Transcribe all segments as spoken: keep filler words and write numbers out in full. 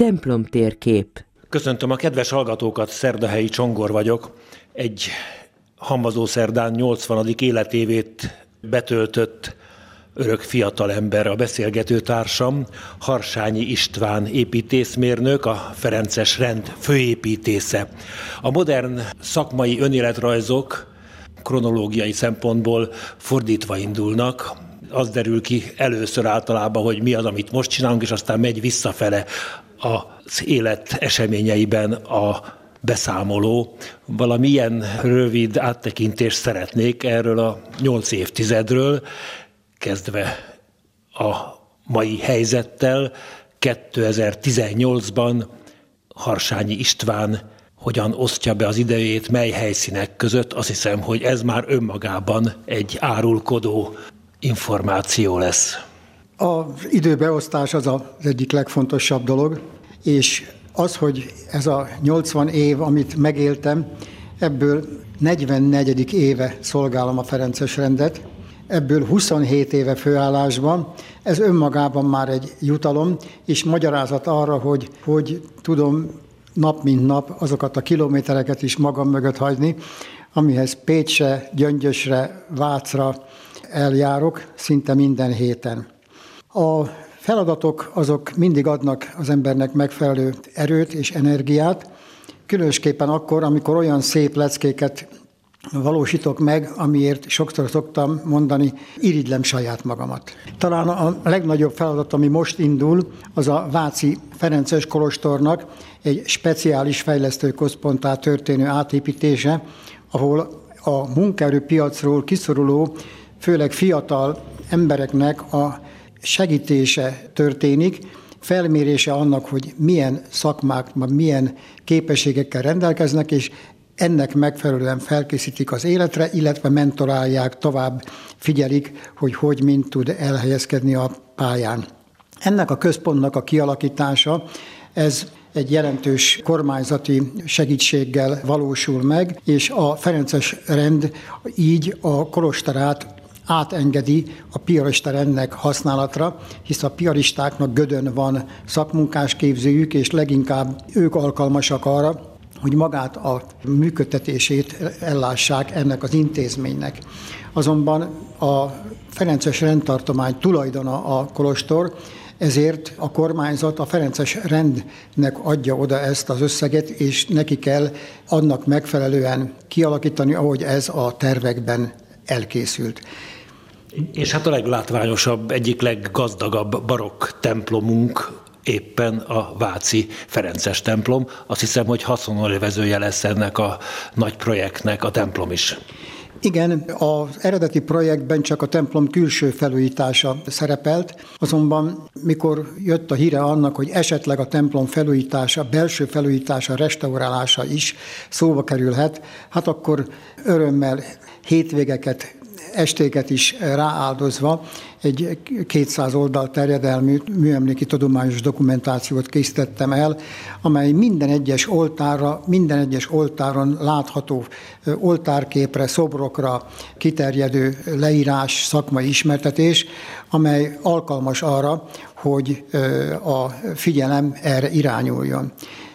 Templomtérkép. Köszöntöm a kedves hallgatókat, Szerdahelyi Csongor vagyok. Egy hamvazószerdán nyolcvanadik életévét betöltött örök fiatalember a beszélgető társam, Harsányi István építészmérnök, a ferences rend főépítésze. A modern szakmai önéletrajzok kronológiai szempontból fordítva indulnak. Az derül ki először általában, hogy mi az, amit most csinálunk, és aztán megy visszafele az élet eseményeiben a beszámoló. Valamilyen rövid áttekintést szeretnék erről a nyolc évtizedről, kezdve a mai helyzettel. kétezer-tizennyolcban Harsányi István hogyan osztja be az idejét, mely helyszínek között. Azt hiszem, hogy ez már önmagában egy árulkodó információ lesz. Az időbeosztás az az egyik legfontosabb dolog, és az, hogy ez a nyolcvan év, amit megéltem, ebből negyvennegyedik éve szolgálom a ferences rendet, ebből huszonhét éve főállásban, ez önmagában már egy jutalom, és magyarázat arra, hogy, hogy tudom nap mint nap azokat a kilométereket is magam mögött hagyni, amihez Pécsre, Gyöngyösre, Vácra eljárok szinte minden héten. A feladatok azok mindig adnak az embernek megfelelő erőt és energiát, különösképpen akkor, amikor olyan szép leckéket valósítok meg, amiért sokszor szoktam mondani, irigylem saját magamat. Talán a legnagyobb feladat, ami most indul, az a Váci Ferences Kolostornak egy speciális fejlesztőközponttá történő átépítése, ahol a munkaerőpiacról kiszoruló, főleg fiatal embereknek a segítése történik, felmérése annak, hogy milyen szakmák, milyen képességekkel rendelkeznek, és ennek megfelelően felkészítik az életre, illetve mentorálják, tovább figyelik, hogy hogy mind tud elhelyezkedni a pályán. Ennek a központnak a kialakítása, ez egy jelentős kormányzati segítséggel valósul meg, és a ferences rend így a kolostorát átengedi a piarista rendnek használatra, hisz a piaristáknak Gödön van szakmunkásképzőjük, és leginkább ők alkalmasak arra, hogy magát a működtetését ellássák ennek az intézménynek. Azonban a ferences rendtartomány tulajdona a kolostor, ezért a kormányzat a ferences rendnek adja oda ezt az összeget, és neki kell annak megfelelően kialakítani, ahogy ez a tervekben elkészült. És hát a leglátványosabb, egyik leggazdagabb barokk templomunk éppen a váci ferences templom. Azt hiszem, hogy haszonélvezője lesz ennek a nagy projektnek a templom is. Igen, az eredeti projektben csak a templom külső felújítása szerepelt, azonban mikor jött a híre annak, hogy esetleg a templom felújítása, belső felújítása, restaurálása is szóba kerülhet, hát akkor örömmel hétvégeket, estéket is rááldozva egy kétszáz oldal terjedelmű műemléki tudományos dokumentációt készítettem el, amely minden egyes oltárra, minden egyes oltáron látható oltárképre, szobrokra kiterjedő leírás, szakmai ismertetés, amely alkalmas arra, hogy a figyelem erre irányuljon.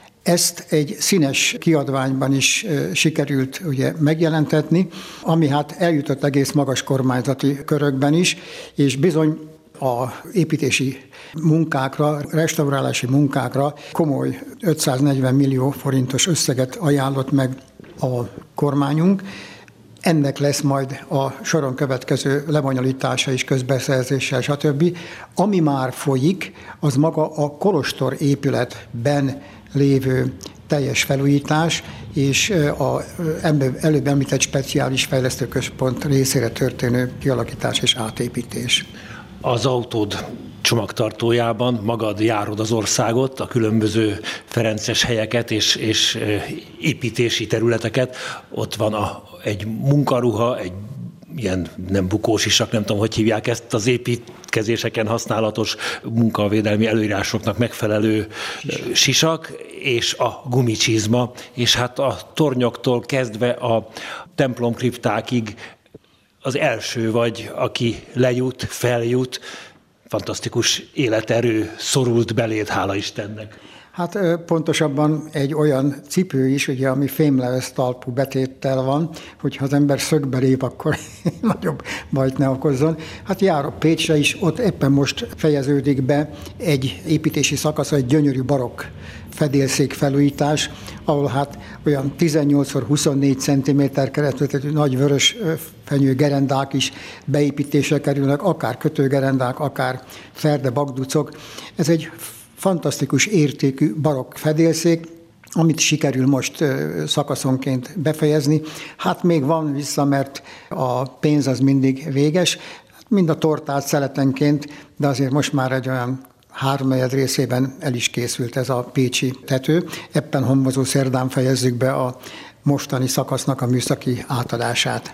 Ezt egy színes kiadványban is sikerült ugye megjelentetni, ami hát eljutott egész magas kormányzati körökben is, és bizony a építési munkákra, restaurálási munkákra komoly ötszáznegyven millió forintos összeget ajánlott meg a kormányunk. Ennek lesz majd a soron következő lebonyolítása is, közbeszerzéssel, stb. Ami már folyik, az maga a kolostor épületben lévő teljes felújítás és a előbb említett speciális fejlesztőközpont részére történő kialakítás és átépítés. Az autód csomagtartójában magad járod az országot, a különböző ferences helyeket és, és építési területeket. Ott van a, egy munkaruha, egy ilyen nem bukós isak, nem tudom, hogy hívják ezt, az építkezéseken használatos munkavédelmi előírásoknak megfelelő sisak, sisak és a gumicsizma, és hát a tornyoktól kezdve a templomkriptákig az első vagy, aki lejut, feljut, fantasztikus életerő szorult beléd, hála Istennek. Hát pontosabban egy olyan cipő is, ugye, ami fémlemez talpú betéttel van, hogyha az ember szögbe lép, akkor nagyobb bajt ne okozzon. Hát járok Pécsre is, ott éppen most fejeződik be egy építési szakasz, egy gyönyörű barokk fedélszék felújítás, ahol hát olyan tizennyolc szor huszonnégy centiméter keretű nagy vörös fenyő gerendák is beépítésre kerülnek, akár kötőgerendák, akár ferde bagducok. Ez egy fantasztikus értékű barokk fedélszék, amit sikerül most szakaszonként befejezni. Hát még van vissza, mert a pénz az mindig véges, mind a tortát szeletenként, de azért most már egy olyan háromnegyed részében el is készült ez a pécsi tető. Ebben homlokzó szerdán fejezzük be a mostani szakasznak a műszaki átadását.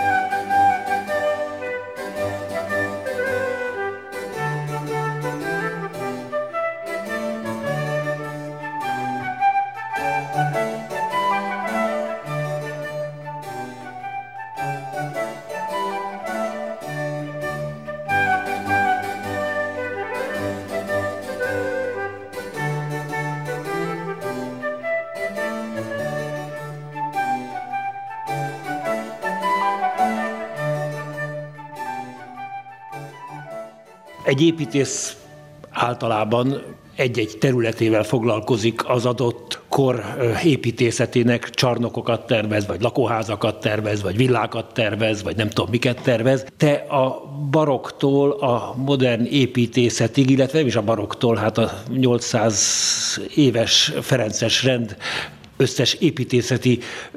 Egy építész általában egy-egy területével foglalkozik az adott kor építészetének, csarnokokat tervez, vagy lakóházakat tervez, vagy villákat tervez, vagy nem tudom miket tervez. Te a barokktól a modern építészetig, illetve nem is a barokktól, hát a nyolcszáz éves ferences rend összes építészeti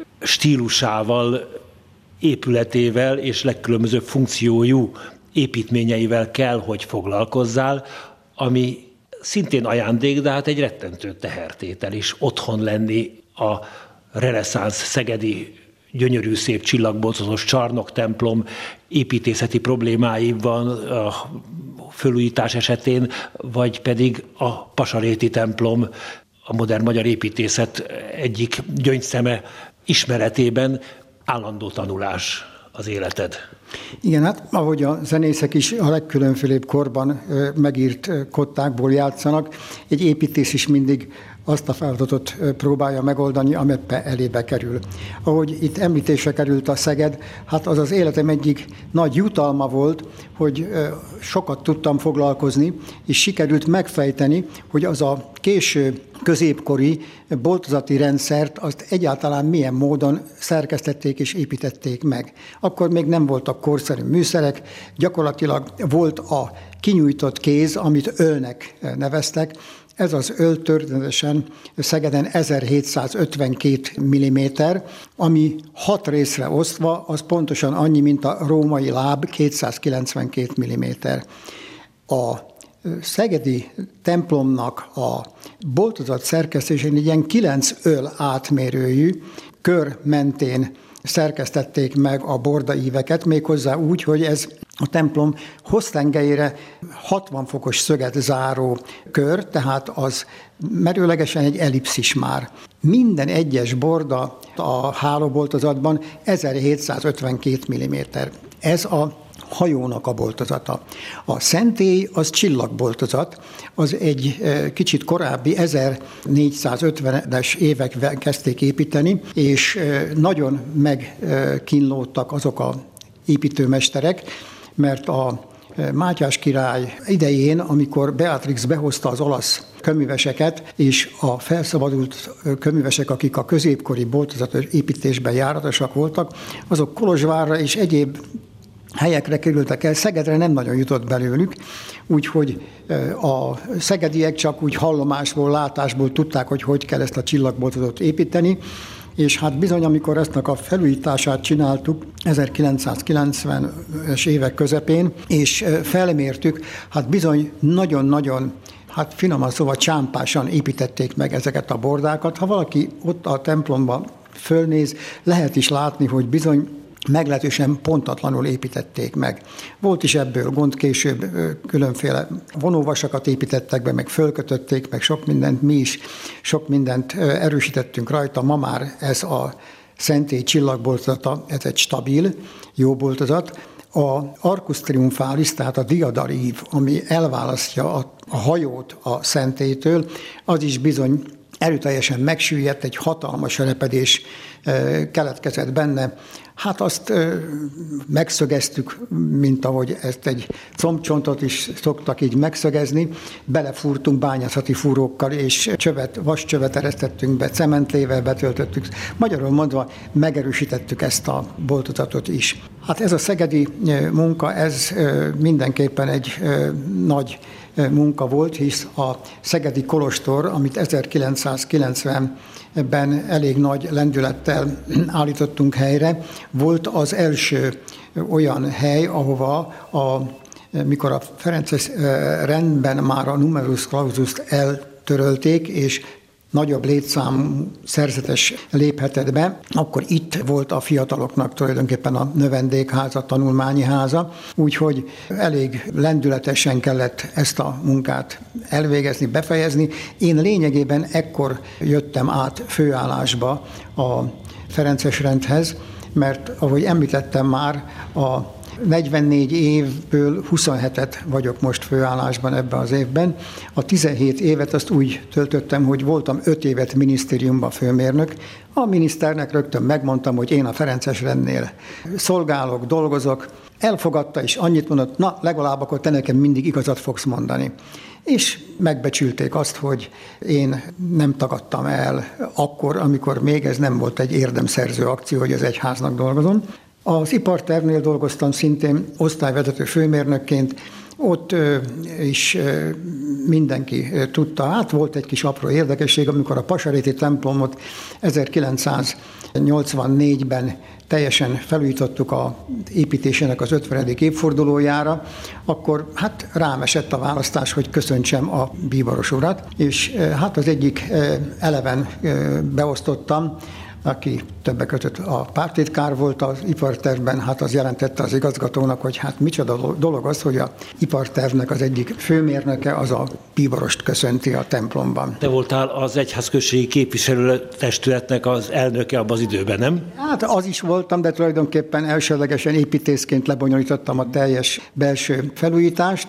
stílusával, épületével és legkülönbözőbb funkciójú építményeivel kell, hogy foglalkozzál, ami szintén ajándék, de hát egy rettentő tehertétel is otthon lenni a reneszánsz szegedi gyönyörű szép csillagboltozatos csarnoktemplom építészeti problémáiban a fölújítás esetén, vagy pedig a Pasaréti templom, a modern magyar építészet egyik gyöngyszeme ismeretében állandó tanulás az életed. Igen, hát ahogy a zenészek is a legkülönfélébb korban megírt kottákból játszanak, egy építész is mindig azt a feladatot próbálja megoldani, ameppe elébe kerül. Ahogy itt említésre került a Szeged, hát az az életem egyik nagy jutalma volt, hogy sokat tudtam foglalkozni, és sikerült megfejteni, hogy az a késő középkori boltozati rendszert azt egyáltalán milyen módon szerkesztették és építették meg. Akkor még nem voltak korszerű műszerek, gyakorlatilag volt a kinyújtott kéz, amit ölnek neveztek. Ez az öl történetesen Szegeden ezerhétszázötvenkét milliméter, ami hat részre osztva, az pontosan annyi, mint a római láb, kétszázkilencvenkét milliméter. A szegedi templomnak a boltozat szerkesztésén egy ilyen kilenc öl átmérőjű kör mentén szerkesztették meg a bordaíveket, méghozzá úgy, hogy ez a templom hossztengelyére hatvan fokos szöget záró kör, tehát az merőlegesen egy ellipszis már. Minden egyes borda a hálóboltozatban ezerhétszázötvenkét milliméter. Ez a hajónak a boltozata. A szentély az csillagboltozat, az egy kicsit korábbi ezernégyszázötvenes években kezdték építeni, és nagyon megkínlódtak azok a építőmesterek, mert a Mátyás király idején, amikor Beatrix behozta az olasz köműveseket, és a felszabadult köművesek, akik a középkori boltozatos építésben járatosak voltak, azok Kolozsvárra és egyéb helyekre kerültek el, Szegedre nem nagyon jutott belőlük, úgyhogy a szegediek csak úgy hallomásból, látásból tudták, hogy hogy kell ezt a csillagboltozatot építeni, és hát bizony, amikor ezt a felújítását csináltuk ezerkilencszázkilencvenes évek közepén, és felmértük, hát bizony nagyon-nagyon, hát finoman szóval csámpásan építették meg ezeket a bordákat. Ha valaki ott a templomban fölnéz, lehet is látni, hogy bizony meglehetősen pontatlanul építették meg. Volt is ebből gond, később különféle vonóvasakat építettek be, meg fölkötötték, meg sok mindent, mi is sok mindent erősítettünk rajta. Ma már ez a szentély csillagboltozata, ez egy stabil, jó boltozat. A Arcus Triumphalis, tehát a diadarív, ami elválasztja a, a hajót a szentélytől, az is bizony erőteljesen megsüllyedt, egy hatalmas repedés keletkezett benne. Hát azt megszögeztük, mint ahogy ezt egy combcsontot is szoktak így megszögezni, belefúrtunk bányászati fúrókkal, és csövet, vascsövet eresztettünk be, cementlével betöltöttük. Magyarul mondva megerősítettük ezt a boltozatot is. Hát ez a szegedi munka, ez mindenképpen egy nagy munka volt, hisz a szegedi kolostor, amit ezerkilencszázkilencvenben elég nagy lendülettel állítottunk helyre, volt az első olyan hely, ahova a, mikor a ferences rendben már a numerus clausust eltörölték, és nagyobb létszámú szerzetes léphetett be, akkor itt volt a fiataloknak tulajdonképpen a növendékháza, tanulmányi háza, úgyhogy elég lendületesen kellett ezt a munkát elvégezni, befejezni. Én lényegében ekkor jöttem át főállásba a ferences rendhez, mert ahogy említettem már, a negyvennégy évből huszonhetet vagyok most főállásban ebben az évben. A tizenhét évet azt úgy töltöttem, hogy voltam öt évet minisztériumban főmérnök. A miniszternek rögtön megmondtam, hogy én a ferences rendnél szolgálok, dolgozok. Elfogadta és annyit mondott, na legalább akkor te nekem mindig igazat fogsz mondani. És megbecsülték azt, hogy én nem tagadtam el akkor, amikor még ez nem volt egy érdemszerző akció, hogy az egyháznak dolgozom. Az ipartervnél dolgoztam szintén osztályvezető főmérnökként, ott is mindenki tudta. Hát volt egy kis apró érdekesség, amikor a Pasaréti templomot ezerkilencszáznyolcvannégyben teljesen felújítottuk a építésének az ötvenedik évfordulójára, akkor hát rám esett a választás, hogy köszöntsem a bíboros urat, és hát az egyik eleven beosztottam, aki többek között a pártitkár volt az ipartervben, hát az jelentette az igazgatónak, hogy hát micsoda dolog az, hogy a ipartervnek az egyik főmérnöke az a bíborost köszönti a templomban. Te voltál az egyházközségi képviselőtestületnek az elnöke abban az időben, nem? Hát az is voltam, de tulajdonképpen elsőlegesen építészként lebonyolítottam a teljes belső felújítást,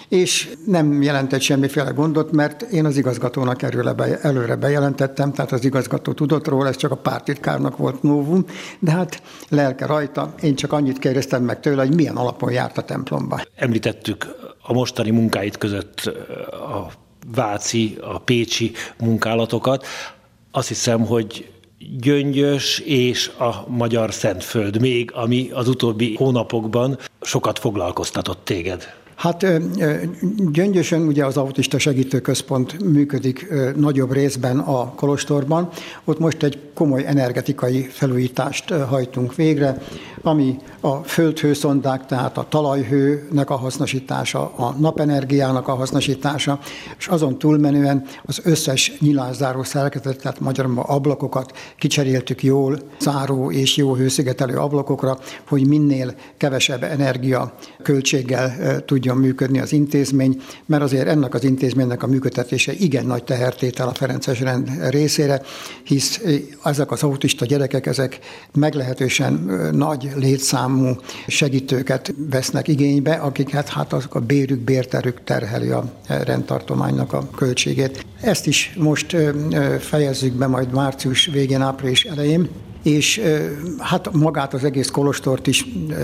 és nem jelentett semmiféle gondot, mert én az igazgatónak előre bejelentettem, tehát az igazgató tudott róla, ez csak a pártitkárnak volt novum, de hát lelke rajta, én csak annyit kérdeztem meg tőle, hogy milyen alapon járt a templomba. Említettük a mostani munkáit között a váci, a pécsi munkálatokat. Azt hiszem, hogy Gyöngyös és a Magyar Szentföld még, ami az utóbbi hónapokban sokat foglalkoztatott téged. Hát Gyöngyösön ugye az autista segítőközpont működik nagyobb részben a kolostorban. Ott most egy komoly energetikai felújítást hajtunk végre, ami a földhőszondák, tehát a talajhőnek a hasznosítása, a napenergiának a hasznosítása, és azon túlmenően az összes nyilászáró szerkezetet, tehát magyarul ablakokat kicseréltük jól záró és jó hőszigetelő ablakokra, hogy minél kevesebb energia költséggel tudjon működni az intézmény, mert azért ennek az intézménynek a működtetése igen nagy tehertétel a ferences rend részére, hisz ezek az autista gyerekek, ezek meglehetősen nagy létszámú segítőket vesznek igénybe, akiket hát azok a bérük, bérterük terheli a rendtartománynak a költségét. Ezt is most fejezzük be majd március végén, április elején, és hát magát az egész kolostort is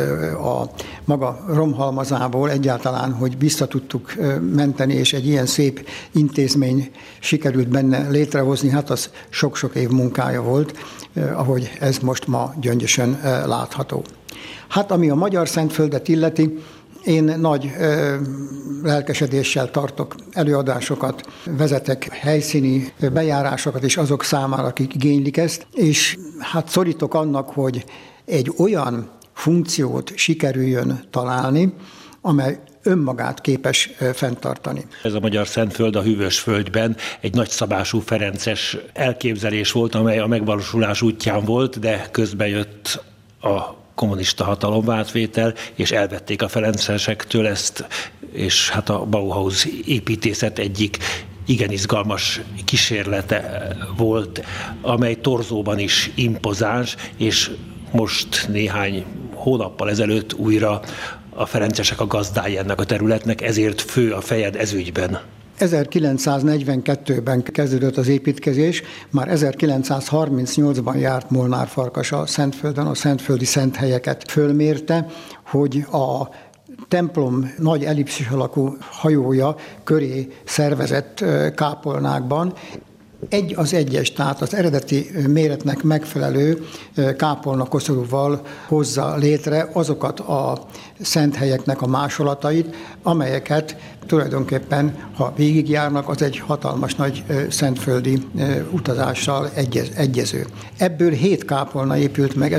a maga romhalmazából egyáltalán, hogy vissza tudtuk menteni, és egy ilyen szép intézmény sikerült benne létrehozni, hát az sok-sok év munkája volt, ahogy ez most ma Gyöngyösön látható. Hát ami a Magyar Szentföldet illeti, én nagy ö, lelkesedéssel tartok előadásokat, vezetek helyszíni bejárásokat is azok számára, akik igénylik ezt, és hát szorítok annak, hogy egy olyan funkciót sikerüljön találni, amely önmagát képes fenntartani. Ez a Magyar Szentföld a Hűvösvölgyben egy nagyszabású ferences elképzelés volt, amely a megvalósulás útján volt, de közben jött a kommunista hatalomváltvétel, és elvették a ferencesektől ezt, és hát a Bauhaus építészet egyik igen izgalmas kísérlete volt, amely torzóban is impozáns, és most néhány hónappal ezelőtt újra a ferencesek a gazdái ennek a területnek, ezért fő a fejed ez ügyben. ezerkilencszáznegyvenkettőben kezdődött az építkezés, már ezerkilencszázharmincnyolcban járt Molnár Farkas a Szentföldön, a szentföldi szent helyeket fölmérte, hogy a templom nagy ellipszis alakú hajója köré szervezett kápolnákban egy az egyes, tehát az eredeti méretnek megfelelő kápolnakoszorúval hozza létre azokat a szent helyeknek a másolatait, amelyeket tulajdonképpen, ha végigjárnak, az egy hatalmas nagy szentföldi utazással egyez, egyező. Ebből hét kápolna épült meg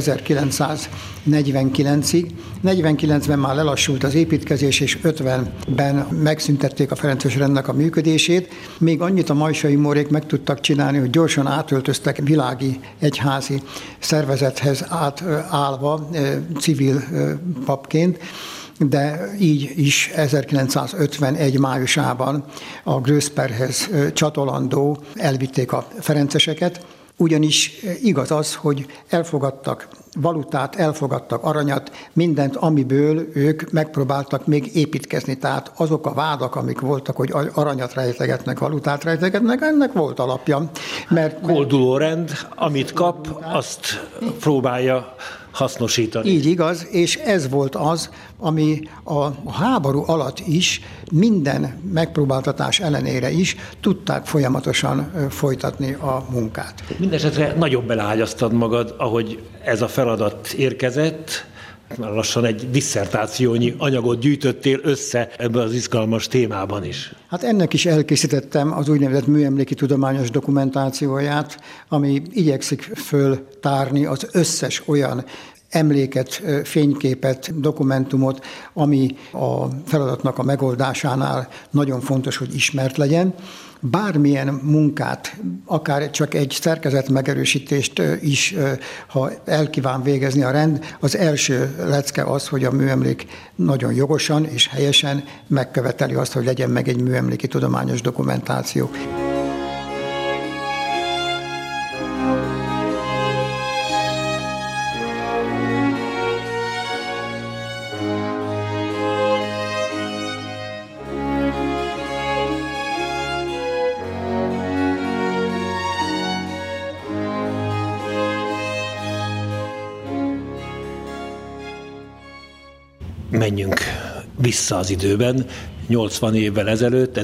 ezerkilencszáznegyvenkilencig. negyvenkilencben már lelassult az építkezés, és ötvenben megszüntették a ferences rendnek a működését. Még annyit a majsai mórék meg tudtak csinálni, hogy gyorsan átöltöztek világi egyházi szervezethez átállva civil papként, de így is ezerkilencszázötvenegy májusában a Gröszperhez csatolandó elvitték a ferenceseket, ugyanis igaz az, hogy elfogadtak valutát, elfogadtak aranyat, mindent, amiből ők megpróbáltak még építkezni. Tehát azok a vádak, amik voltak, hogy aranyat rejtegetnek, valutát rejtegetnek, ennek volt alapja. Mert, kolduló rend, amit kap, azt próbálja hasznosítani. Így igaz, és ez volt az, ami a háború alatt is minden megpróbáltatás ellenére is tudták folyamatosan folytatni a munkát. Mindenesetre nagyobb beleágyaztad magad, ahogy ez a feladat érkezett, már lassan egy disszertációnyi anyagot gyűjtöttél össze ebben az izgalmas témában is. Hát ennek is elkészítettem az úgynevezett műemléki tudományos dokumentációját, ami igyekszik föltárni az összes olyan emléket, fényképet, dokumentumot, ami a feladatnak a megoldásánál nagyon fontos, hogy ismert legyen. Bármilyen munkát, akár csak egy szerkezet megerősítést is, ha elkíván végezni a rend, az első lecke az, hogy a műemlék nagyon jogosan és helyesen megköveteli azt, hogy legyen meg egy műemléki tudományos dokumentáció. Menjünk vissza az időben. nyolcvan évvel ezelőtt,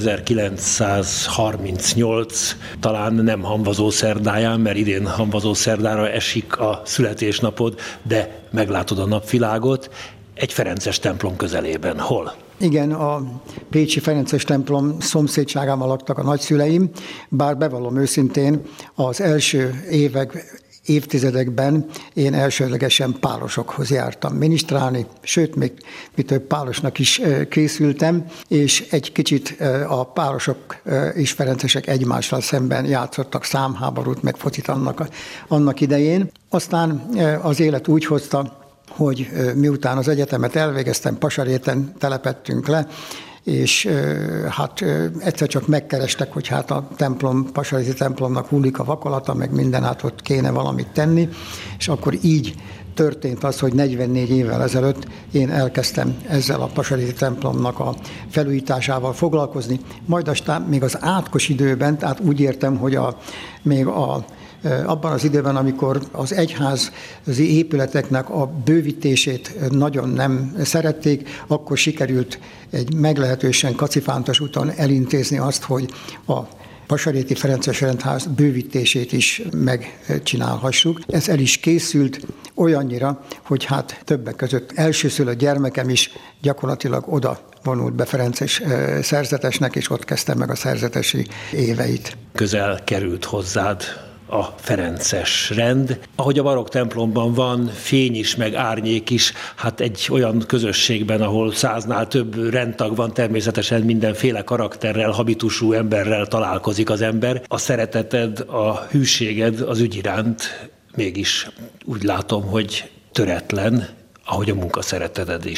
ezerkilencszázharmincnyolc, talán nem Hamvazó szerdáján, mert idén Hamvazó szerdára esik a születésnapod, de meglátod a napvilágot egy ferences templom közelében. Hol? Igen, a pécsi ferences templom szomszédságában laktak a nagyszüleim, bár bevallom őszintén, az első évek évtizedekben én elsőlegesen pálosokhoz jártam minisztrálni, sőt, még mi több pálosnak is készültem, és egy kicsit a pálosok és ferencesek egymással szemben játszottak számháborút, meg focit annak, annak idején. Aztán az élet úgy hozta, hogy miután az egyetemet elvégeztem, Pasaréten telepettünk le, és hát egyszer csak megkerestek, hogy hát a templom, Pasaréti templomnak hullik a vakolata, meg minden, hát ott kéne valamit tenni, és akkor így történt az, hogy negyvennégy évvel ezelőtt én elkezdtem ezzel a Pasaréti templomnak a felújításával foglalkozni, majd aztán még az átkos időben, tehát úgy értem, hogy a, még a abban az időben, amikor az egyházi épületeknek a bővítését nagyon nem szerették, akkor sikerült egy meglehetősen kacifántos úton elintézni azt, hogy a Pasaréti Ferences Rendház bővítését is megcsinálhassuk. Ez el is készült olyannyira, hogy hát többek között elsőszülött gyermekem is gyakorlatilag oda vonult be ferences szerzetesnek, és ott kezdtem meg a szerzetesi éveit. Közel került hozzád a ferences rend. Ahogy a barokk templomban van fény is, meg árnyék is, hát egy olyan közösségben, ahol száznál több rendtag van, természetesen mindenféle karakterrel, habitusú emberrel találkozik az ember. A szereteted, a hűséged az ügy iránt mégis úgy látom, hogy töretlen, ahogy a munkaszereteted is.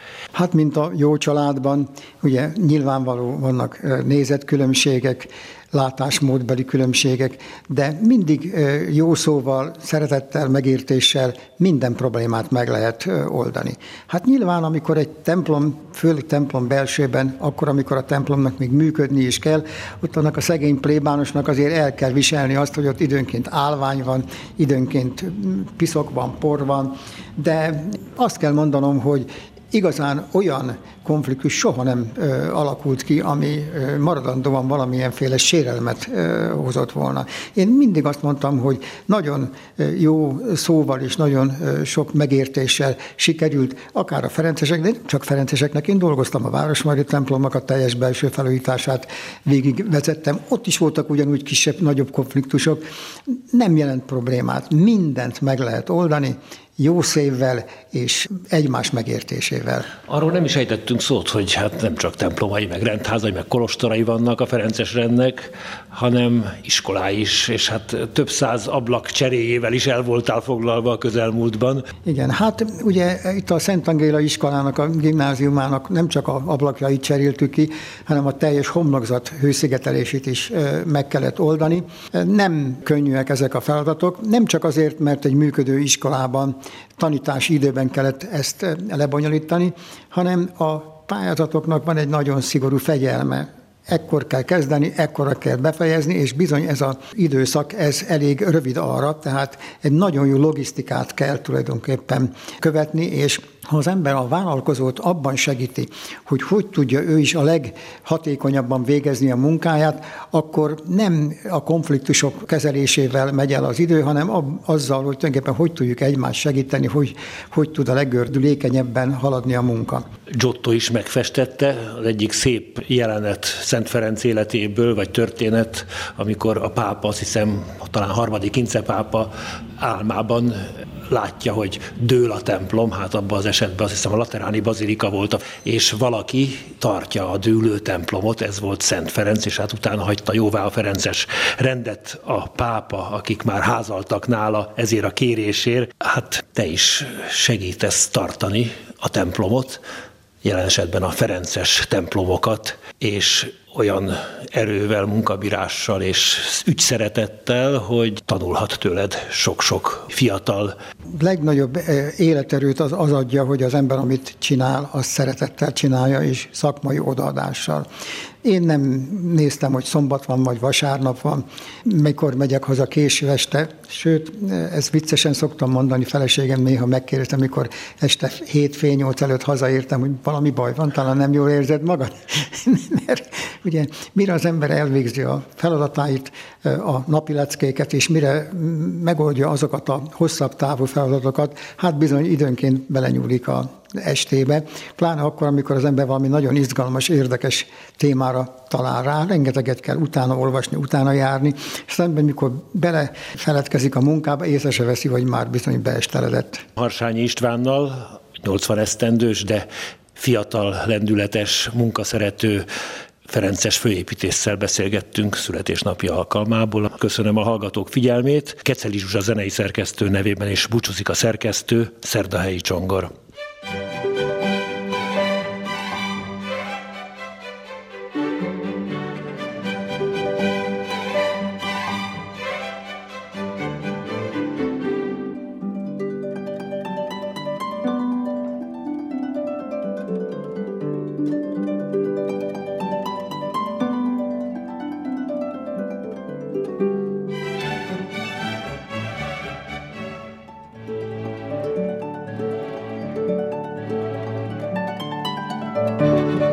Hát, mint a jó családban, ugye nyilvánvaló vannak nézetkülönbségek, látásmódbeli különbségek, de mindig jó szóval, szeretettel, megértéssel minden problémát meg lehet oldani. Hát nyilván, amikor egy templom, főleg templom belsőben, akkor, amikor a templomnak még működni is kell, ott annak a szegény plébánosnak azért el kell viselni azt, hogy ott időnként állvány van, időnként piszok van, por van, de azt kell mondanom, hogy igazán olyan konfliktus soha nem ö, alakult ki, ami ö, maradandóan valamilyenféle sérelmet ö, hozott volna. Én mindig azt mondtam, hogy nagyon ö, jó szóval és nagyon ö, sok megértéssel sikerült, akár a ferencesek, de nem csak ferenceseknek. Én dolgoztam a Városmajori templomnak a teljes belső felújítását, végigvezettem. Ott is voltak ugyanúgy kisebb, nagyobb konfliktusok. Nem jelent problémát. Mindent meg lehet oldani, jó szívvel és egymás megértésével. Arról nem is ejtettünk szót, hogy hát nem csak templomai, meg rendházai, meg kolostorai vannak a ferences rendnek, hanem iskolái is, és hát több száz ablak cseréjével is el voltál foglalva a közelmúltban. Igen, hát ugye itt a Szent Angéla iskolának, a gimnáziumának nem csak a ablakjait cseréltük ki, hanem a teljes homlokzat hőszigetelését is meg kellett oldani. Nem könnyűek ezek a feladatok, nem csak azért, mert egy működő iskolában tanítási időben kellett ezt lebonyolítani, hanem a pályázatoknak van egy nagyon szigorú fegyelme. Ekkor kell kezdeni, ekkorra kell befejezni, és bizony ez az időszak, ez elég rövid arra, tehát egy nagyon jó logisztikát kell tulajdonképpen követni, és ha az ember a vállalkozót abban segíti, hogy hogy tudja ő is a leghatékonyabban végezni a munkáját, akkor nem a konfliktusok kezelésével megy el az idő, hanem azzal, hogy tulajdonképpen hogy tudjuk egymást segíteni, hogy, hogy tud a leggördülékenyebben haladni a munka. Giotto is megfestette az egyik szép jelenet Szent Ferenc életéből, vagy történet, amikor a pápa, azt hiszem, talán harmadik Ince pápa álmában látja, hogy dől a templom, hát abban az esetben azt hiszem a lateráni bazilika volt, és valaki tartja a dőlő templomot, ez volt Szent Ferenc, és hát utána hagyta jóvá a ferences rendet a pápa, akik már házaltak nála ezért a kérésért. Hát te is segítesz tartani a templomot, jelen esetben a ferences templomokat, és olyan erővel, munkabírással és ügyszeretettel, hogy tanulhat tőled sok-sok fiatal. Legnagyobb életerőt az, az adja, hogy az ember, amit csinál, azt szeretettel csinálja, és szakmai odaadással. Én nem néztem, hogy szombat van, vagy vasárnap van, mikor megyek haza késő este, sőt, ezt viccesen szoktam mondani, feleségem néha megkérdeztem, mikor este hét fél nyolc előtt hazaértem, hogy valami baj van, talán nem jól érzed magad? Mert ugye mire az ember elvégzi a feladatáit, a napi leckéket, és mire megoldja azokat a hosszabb távú feladatokat, hát bizony időnként belenyúlik a estébe, pláne akkor, amikor az ember valami nagyon izgalmas, érdekes témára talál rá, rengeteget kell utána olvasni, utána járni, és az ember, mikor belefeledkezik a munkába, észre se veszi, hogy már bizony beesteledett. Harsányi Istvánnal, nyolcvan esztendős, de fiatal, lendületes, munkaszerető ferences főépítésszel beszélgettünk születésnapi alkalmából. Köszönöm a hallgatók figyelmét. Keceli Zsuzsa zenei szerkesztő nevében is búcsúzik a szerkesztő, Szerdahelyi Csongor. Thank you.